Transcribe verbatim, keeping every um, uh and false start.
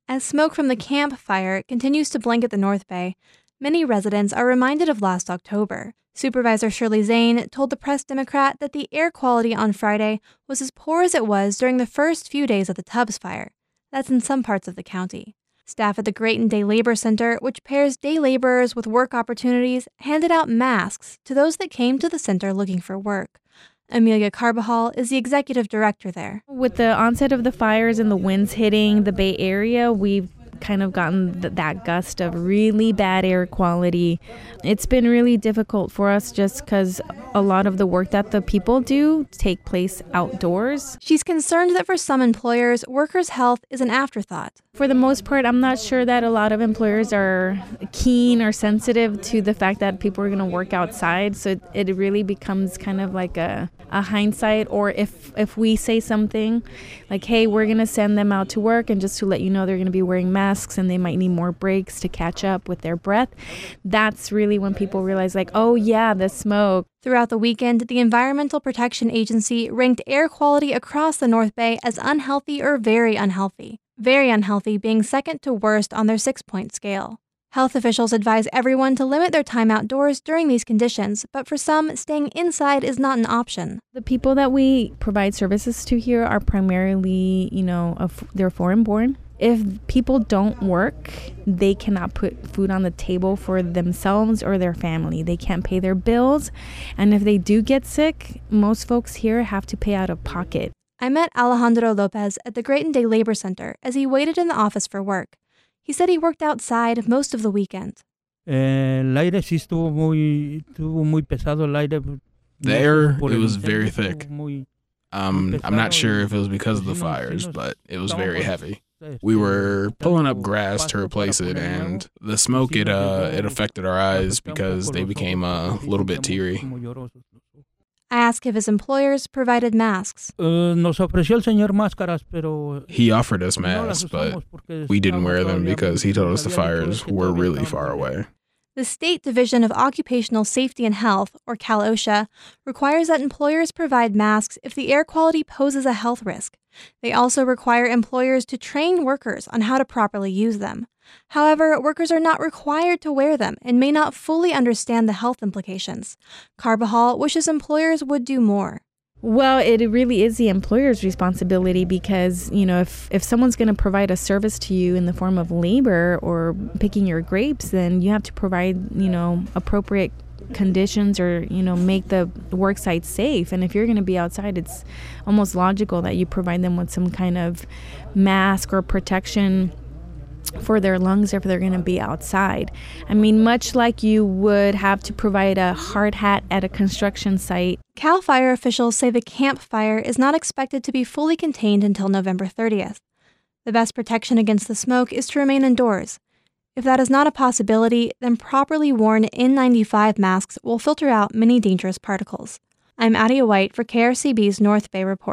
As smoke from the Camp Fire continues to blanket the North Bay, many residents are reminded of last October. Supervisor Shirley Zane told the Press Democrat that the air quality on Friday was as poor as it was during the first few days of the Tubbs Fire. That's in some parts of the county. Staff at the Grayton Day Labor Center, which pairs day laborers with work opportunities, handed out masks to those that came to the center looking for work. Amelia Carbajal is the executive director there. With the onset of the fires and the winds hitting the Bay Area, we've kind of gotten th- that gust of really bad air quality. It's been really difficult for us just because a lot of the work that the people do take place outdoors. She's concerned that for some employers, workers' health is an afterthought. For the most part, I'm not sure that a lot of employers are keen or sensitive to the fact that people are going to work outside. So it, it really becomes kind of like a, a hindsight, or if, if we say something like, hey, we're going to send them out to work, and just to let you know they're going to be wearing masks and they might need more breaks to catch up with their breath. That's really when people realize, like, oh yeah, the smoke. Throughout the weekend, the Environmental Protection Agency ranked air quality across the North Bay as unhealthy or very unhealthy. Very unhealthy being second to worst on their six-point scale. Health officials advise everyone to limit their time outdoors during these conditions, but for some, staying inside is not an option. The people that we provide services to here are primarily, you know, of, they're foreign-born. If people don't work, they cannot put food on the table for themselves or their family. They can't pay their bills. And if they do get sick, most folks here have to pay out of pocket. I met Alejandro Lopez at the Grayton Day Labor Center as he waited in the office for work. He said he worked outside most of the weekend. El aire sí estuvo muy, estuvo muy pesado el aire. The air, it was very thick. Um, I'm not sure if it was because of the fires, but it was very heavy. We were pulling up grass to replace it, and the smoke, it uh, it affected our eyes because they became a little bit teary. I asked if his employers provided masks. He offered us masks, but we didn't wear them because he told us the fires were really far away. The State Division of Occupational Safety and Health, or Cal OSHA, requires that employers provide masks if the air quality poses a health risk. They also require employers to train workers on how to properly use them. However, workers are not required to wear them and may not fully understand the health implications. Carbajal wishes employers would do more. Well, it really is the employer's responsibility because, you know, if, if someone's going to provide a service to you in the form of labor or picking your grapes, then you have to provide, you know, appropriate conditions or, you know, make the work site safe. And if you're going to be outside, it's almost logical that you provide them with some kind of mask or protection for their lungs if they're going to be outside. I mean, much like you would have to provide a hard hat at a construction site. Cal Fire officials say the Camp Fire is not expected to be fully contained until November thirtieth. The best protection against the smoke is to remain indoors. If that is not a possibility, then properly worn N ninety-five masks will filter out many dangerous particles. I'm Adia White for K R C B's North Bay Report.